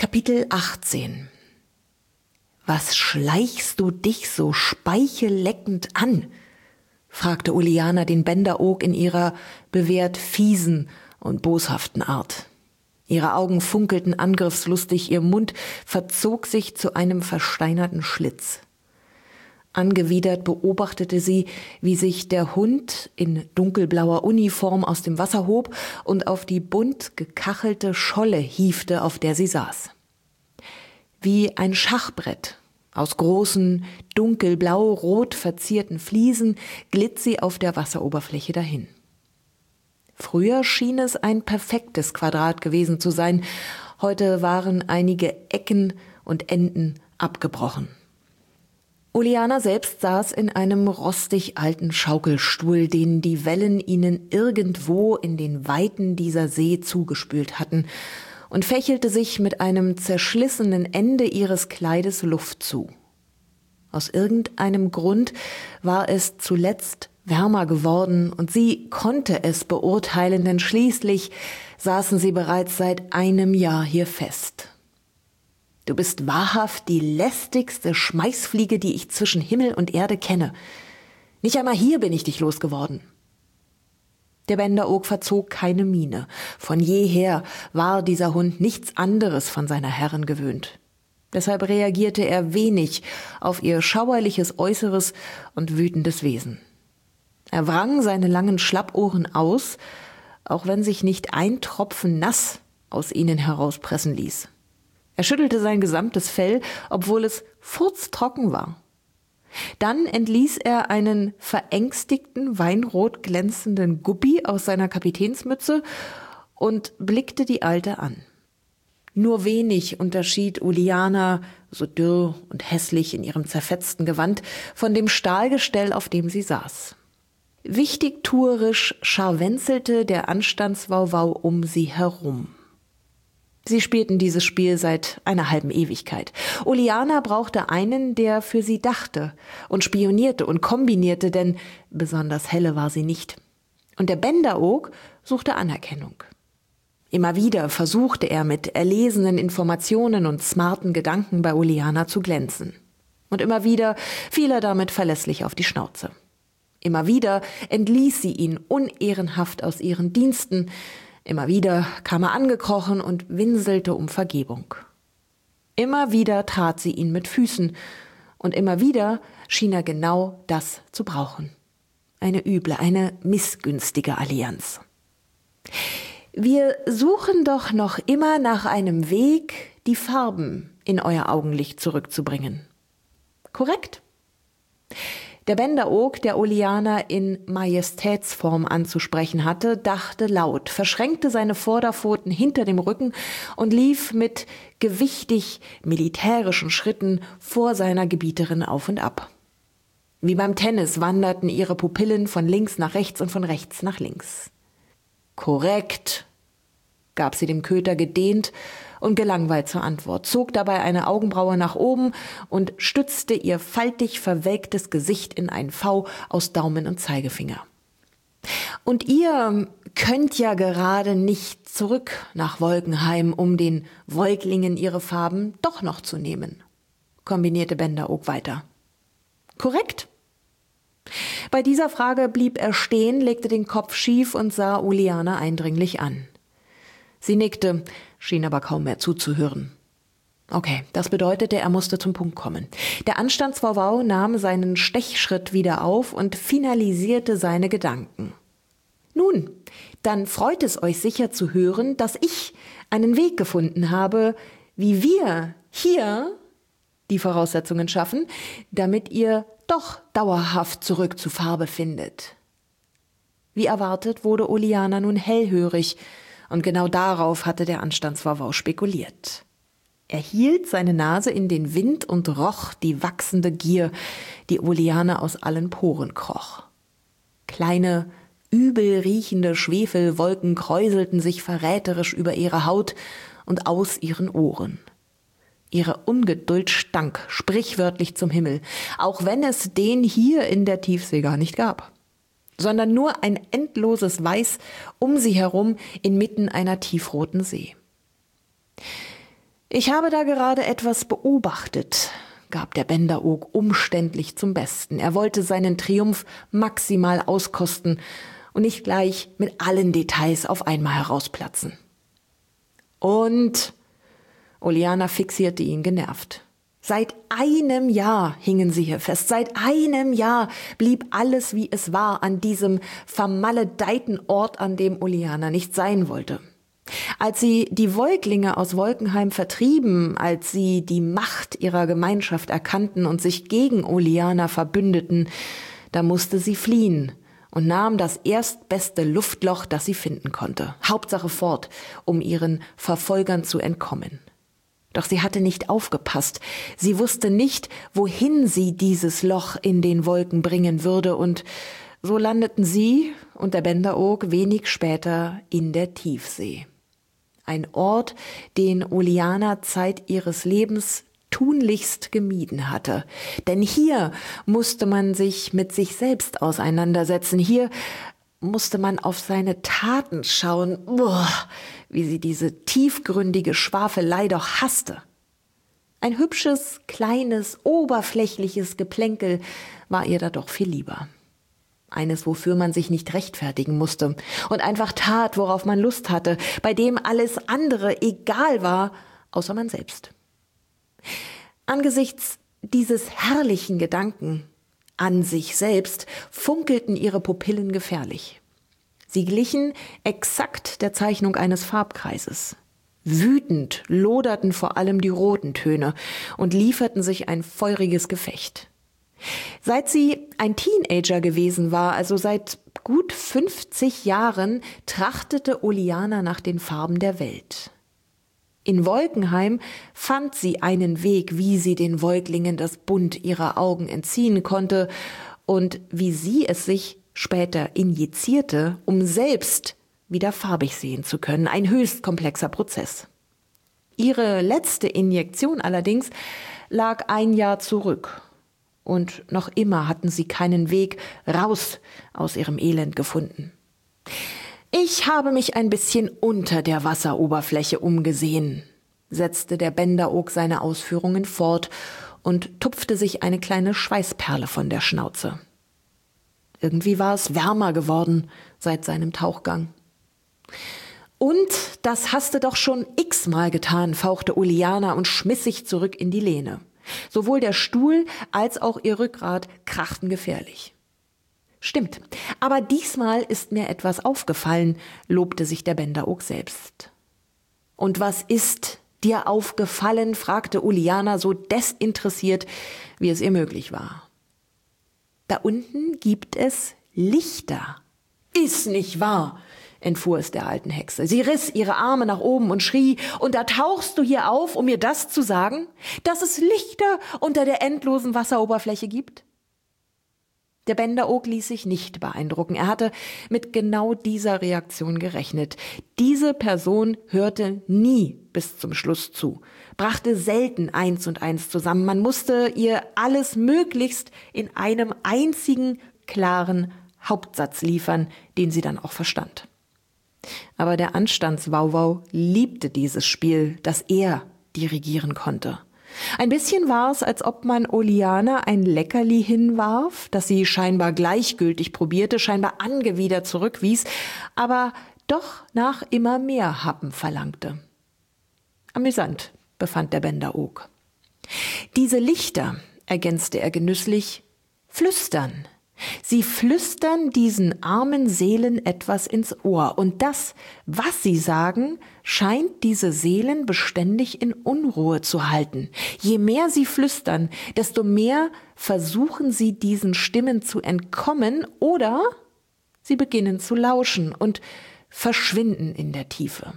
Kapitel 18. »Was schleichst du dich so speichelleckend an?« fragte Uliana den Bänderog in ihrer bewährt fiesen und boshaften Art. Ihre Augen funkelten angriffslustig, ihr Mund verzog sich zu einem versteinerten Schlitz. Angewidert beobachtete sie, wie sich der Hund in dunkelblauer Uniform aus dem Wasser hob und auf die bunt gekachelte Scholle hiefte, auf der sie saß. Wie ein Schachbrett aus großen, dunkelblau-rot verzierten Fliesen glitt sie auf der Wasseroberfläche dahin. Früher schien es ein perfektes Quadrat gewesen zu sein, heute waren einige Ecken und Enden abgebrochen. Uliana selbst saß in einem rostig alten Schaukelstuhl, den die Wellen ihnen irgendwo in den Weiten dieser See zugespült hatten, und fächelte sich mit einem zerschlissenen Ende ihres Kleides Luft zu. Aus irgendeinem Grund war es zuletzt wärmer geworden, und sie konnte es beurteilen, denn schließlich saßen sie bereits seit einem Jahr hier fest. »Du bist wahrhaft die lästigste Schmeißfliege, die ich zwischen Himmel und Erde kenne. Nicht einmal hier bin ich dich losgeworden.« Der Bänderog verzog keine Miene. Von jeher war dieser Hund nichts anderes von seiner Herrin gewöhnt. Deshalb reagierte er wenig auf ihr schauerliches Äußeres und wütendes Wesen. Er wrang seine langen Schlappohren aus, auch wenn sich nicht ein Tropfen nass aus ihnen herauspressen ließ. Er schüttelte sein gesamtes Fell, obwohl es furztrocken war. Dann entließ er einen verängstigten, weinrot glänzenden Guppi aus seiner Kapitänsmütze und blickte die Alte an. Nur wenig unterschied Uliana, so dürr und hässlich in ihrem zerfetzten Gewand, von dem Stahlgestell, auf dem sie saß. Wichtigtuerisch scharwenzelte der Anstandswauwau um sie herum. Sie spielten dieses Spiel seit einer halben Ewigkeit. Uliana brauchte einen, der für sie dachte und spionierte und kombinierte, denn besonders helle war sie nicht. Und der Bänderog suchte Anerkennung. Immer wieder versuchte er mit erlesenen Informationen und smarten Gedanken bei Uliana zu glänzen. Und immer wieder fiel er damit verlässlich auf die Schnauze. Immer wieder entließ sie ihn unehrenhaft aus ihren Diensten. Immer wieder kam er angekrochen und winselte um Vergebung. Immer wieder trat sie ihn mit Füßen, und immer wieder schien er genau das zu brauchen. Eine üble, eine missgünstige Allianz. Wir suchen doch noch immer nach einem Weg, die Farben in euer Augenlicht zurückzubringen. Korrekt? Der Bänderog, der Uliana in Majestätsform anzusprechen hatte, dachte laut, verschränkte seine Vorderpfoten hinter dem Rücken und lief mit gewichtig militärischen Schritten vor seiner Gebieterin auf und ab. Wie beim Tennis wanderten ihre Pupillen von links nach rechts und von rechts nach links. »Korrekt«, gab sie dem Köter gedehnt und gelangweilt zur Antwort, zog dabei eine Augenbraue nach oben und stützte ihr faltig verwelktes Gesicht in ein V aus Daumen und Zeigefinger. »Und ihr könnt ja gerade nicht zurück nach Wolkenheim, um den Wolklingen ihre Farben doch noch zu nehmen«, kombinierte Bänderog weiter. »Korrekt?« Bei dieser Frage blieb er stehen, legte den Kopf schief und sah Uliana eindringlich an. Sie nickte, schien aber kaum mehr zuzuhören. Okay, das bedeutete, er musste zum Punkt kommen. Der Anstandswauwau nahm seinen Stechschritt wieder auf und finalisierte seine Gedanken. »Nun, dann freut es euch sicher zu hören, dass ich einen Weg gefunden habe, wie wir hier die Voraussetzungen schaffen, damit ihr doch dauerhaft zurück zu Farbe findet.« Wie erwartet wurde Uliana nun hellhörig, und genau darauf hatte der Anstandswauwau spekuliert. Er hielt seine Nase in den Wind und roch die wachsende Gier, die Uliana aus allen Poren kroch. Kleine, übel riechende Schwefelwolken kräuselten sich verräterisch über ihre Haut und aus ihren Ohren. Ihre Ungeduld stank sprichwörtlich zum Himmel, auch wenn es den hier in der Tiefsee gar nicht gab, sondern nur ein endloses Weiß um sie herum inmitten einer tiefroten See. »Ich habe da gerade etwas beobachtet«, gab der Bänderoog umständlich zum Besten. Er wollte seinen Triumph maximal auskosten und nicht gleich mit allen Details auf einmal herausplatzen. Und Oleana fixierte ihn genervt. Seit einem Jahr hingen sie hier fest. Seit einem Jahr blieb alles, wie es war, an diesem vermaledeiten Ort, an dem Oleana nicht sein wollte. Als sie die Wolklinge aus Wolkenheim vertrieben, als sie die Macht ihrer Gemeinschaft erkannten und sich gegen Oleana verbündeten, da musste sie fliehen und nahm das erstbeste Luftloch, das sie finden konnte. Hauptsache fort, um ihren Verfolgern zu entkommen. Doch sie hatte nicht aufgepasst. Sie wusste nicht, wohin sie dieses Loch in den Wolken bringen würde, und so landeten sie und der Bänderoog wenig später in der Tiefsee. Ein Ort, den Oleana Zeit ihres Lebens tunlichst gemieden hatte. Denn hier musste man sich mit sich selbst auseinandersetzen. Hier musste man auf seine Taten schauen, wie sie diese tiefgründige Schwafelei doch hasste. Ein hübsches, kleines, oberflächliches Geplänkel war ihr da doch viel lieber. Eines, wofür man sich nicht rechtfertigen musste und einfach tat, worauf man Lust hatte, bei dem alles andere egal war, außer man selbst. Angesichts dieses herrlichen Gedanken an sich selbst funkelten ihre Pupillen gefährlich. Sie glichen exakt der Zeichnung eines Farbkreises. Wütend loderten vor allem die roten Töne und lieferten sich ein feuriges Gefecht. Seit sie ein Teenager gewesen war, also seit gut 50 Jahren, trachtete Oleana nach den Farben der Welt. In Wolkenheim fand sie einen Weg, wie sie den Wolklingen das Bunt ihrer Augen entziehen konnte und wie sie es sich später injizierte, um selbst wieder farbig sehen zu können. Ein höchst komplexer Prozess. Ihre letzte Injektion allerdings lag ein Jahr zurück. Und noch immer hatten sie keinen Weg raus aus ihrem Elend gefunden. »Ich habe mich ein bisschen unter der Wasseroberfläche umgesehen«, setzte der Bänderoog seine Ausführungen fort und tupfte sich eine kleine Schweißperle von der Schnauze. Irgendwie war es wärmer geworden seit seinem Tauchgang. »Und das hast du doch schon x-mal getan«, fauchte Oleana und schmiss sich zurück in die Lehne. Sowohl der Stuhl als auch ihr Rückgrat krachten gefährlich. »Stimmt, aber diesmal ist mir etwas aufgefallen«, lobte sich der Bänderoog selbst. »Und was ist dir aufgefallen?«, fragte Oleana so desinteressiert, wie es ihr möglich war. »Da unten gibt es Lichter.« »Ist nicht wahr«, entfuhr es der alten Hexe. Sie riss ihre Arme nach oben und schrie: »Und da tauchst du hier auf, um mir das zu sagen, dass es Lichter unter der endlosen Wasseroberfläche gibt?« Der Bänderoog ließ sich nicht beeindrucken. Er hatte mit genau dieser Reaktion gerechnet. Diese Person hörte nie bis zum Schluss zu, brachte selten 1 und 1 zusammen. Man musste ihr alles möglichst in einem einzigen, klaren Hauptsatz liefern, den sie dann auch verstand. Aber der Anstandswauwau liebte dieses Spiel, das er dirigieren konnte. Ein bisschen war es, als ob man Oleana ein Leckerli hinwarf, das sie scheinbar gleichgültig probierte, scheinbar angewidert zurückwies, aber doch nach immer mehr Happen verlangte. Amüsant, befand der Bänderoog. »Diese Lichter«, ergänzte er genüsslich, »flüstern. Sie flüstern diesen armen Seelen etwas ins Ohr, und das, was sie sagen, scheint diese Seelen beständig in Unruhe zu halten. Je mehr sie flüstern, desto mehr versuchen sie diesen Stimmen zu entkommen, oder sie beginnen zu lauschen und verschwinden in der Tiefe.«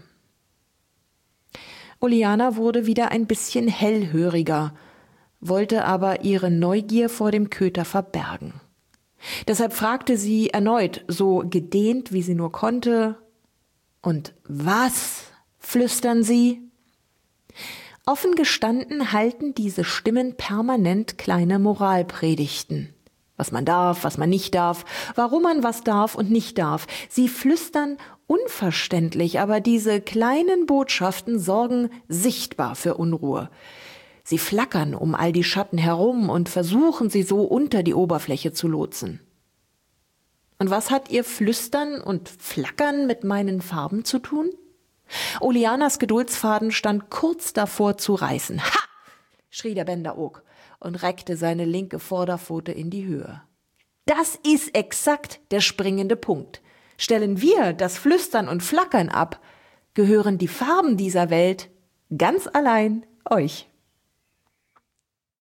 Oleana wurde wieder ein bisschen hellhöriger, wollte aber ihre Neugier vor dem Köter verbergen. Deshalb fragte sie erneut, so gedehnt wie sie nur konnte: »Und was flüstern Sie?« Offen gestanden halten diese Stimmen permanent kleine Moralpredigten. Was man darf, was man nicht darf, warum man was darf und nicht darf. Sie flüstern unverständlich, aber diese kleinen Botschaften sorgen sichtbar für Unruhe. Sie flackern um all die Schatten herum und versuchen, sie so unter die Oberfläche zu lotsen. Und was hat ihr Flüstern und Flackern mit meinen Farben zu tun? Oleanas Geduldsfaden stand kurz davor zu reißen. Ha! Schrie der Bender-Og und reckte seine linke Vorderpfote in die Höhe. Das ist exakt der springende Punkt. Stellen wir das Flüstern und Flackern ab, gehören die Farben dieser Welt ganz allein euch.